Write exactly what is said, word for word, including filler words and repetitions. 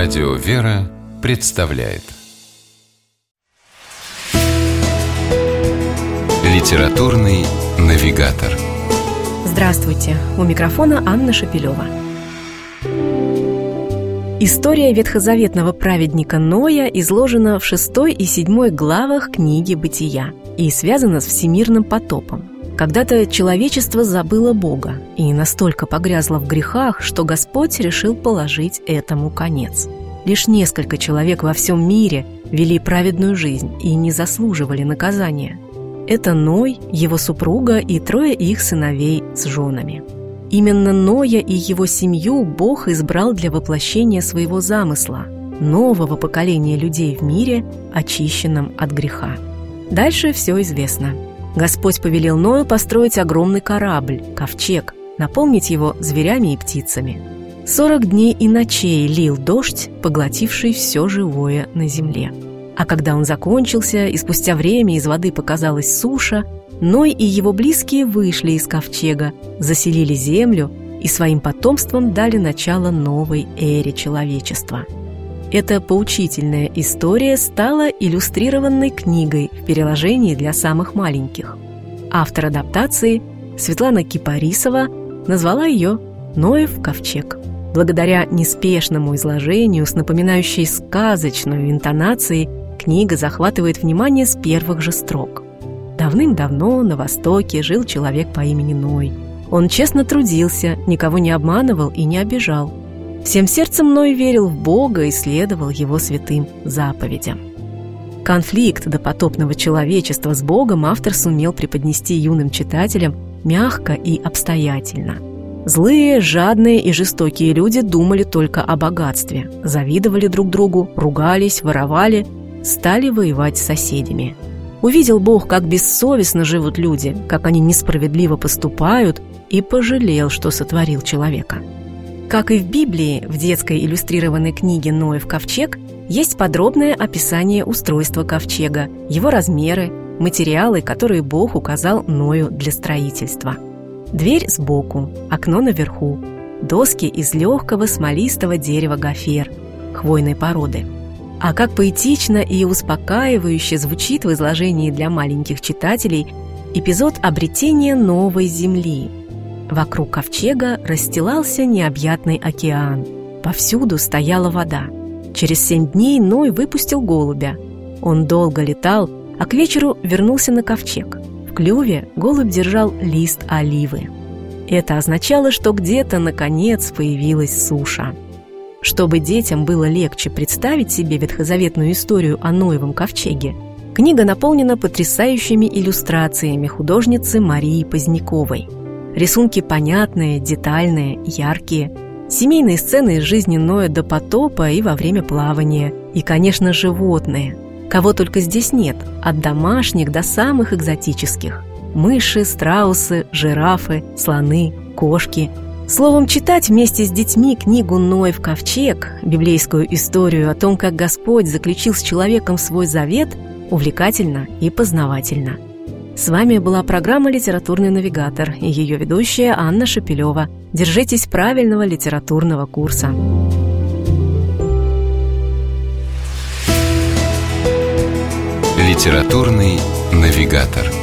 Радио «Вера» представляет Литературный навигатор. Здравствуйте! У микрофона Анна Шапилева. История ветхозаветного праведника Ноя изложена в шестой и седьмой главах книги «Бытия» и связана с всемирным потопом. Когда-то человечество забыло Бога и настолько погрязло в грехах, что Господь решил положить этому конец. Лишь несколько человек во всем мире вели праведную жизнь и не заслуживали наказания. Это Ной, его супруга и трое их сыновей с женами. Именно Ноя и его семью Бог избрал для воплощения своего замысла – нового поколения людей в мире, очищенном от греха. Дальше все известно. Господь повелел Ною построить огромный корабль, ковчег, наполнить его зверями и птицами. Сорок дней и ночей лил дождь, поглотивший все живое на земле. А когда он закончился, и спустя время из воды показалась суша, Ной и его близкие вышли из ковчега, заселили землю и своим потомством дали начало новой эре человечества. Эта поучительная история стала иллюстрированной книгой в переложении для самых маленьких. Автор адаптации, Светлана Кипарисова, назвала ее «Ноев ковчег». Благодаря неспешному изложению с напоминающей сказочную интонацией книга захватывает внимание с первых же строк. Давным-давно на Востоке жил человек по имени Ной. Он честно трудился, никого не обманывал и не обижал. Всем сердцем Ной верил в Бога и следовал его святым заповедям. Конфликт допотопного человечества с Богом автор сумел преподнести юным читателям мягко и обстоятельно. Злые, жадные и жестокие люди думали только о богатстве, завидовали друг другу, ругались, воровали, стали воевать с соседями. Увидел Бог, как бессовестно живут люди, как они несправедливо поступают, и пожалел, что сотворил человека. Как и в Библии, в детской иллюстрированной книге «Ноев ковчег» есть подробное описание устройства ковчега, его размеры, материалы, которые Бог указал Ною для строительства. Дверь сбоку, окно наверху, доски из легкого смолистого дерева гофер, хвойной породы. А как поэтично и успокаивающе звучит в изложении для маленьких читателей эпизод обретения новой земли. Вокруг ковчега расстилался необъятный океан. Повсюду стояла вода. Через семь дней Ной выпустил голубя. Он долго летал, а к вечеру вернулся на ковчег. В клюве голубь держал лист оливы. Это означало, что где-то, наконец, появилась суша. Чтобы детям было легче представить себе ветхозаветную историю о Ноевом ковчеге, книга наполнена потрясающими иллюстрациями художницы Марии Поздняковой. Рисунки понятные, детальные, яркие. Семейные сцены из жизни Ноя до потопа и во время плавания. И, конечно, животные. Кого только здесь нет, от домашних до самых экзотических. Мыши, страусы, жирафы, слоны, кошки. Словом, читать вместе с детьми книгу «Ноев ковчег», библейскую историю о том, как Господь заключил с человеком свой завет, увлекательно и познавательно. С вами была программа «Литературный навигатор» и ее ведущая Анна Шапилева. Держитесь правильного литературного курса. Литературный навигатор.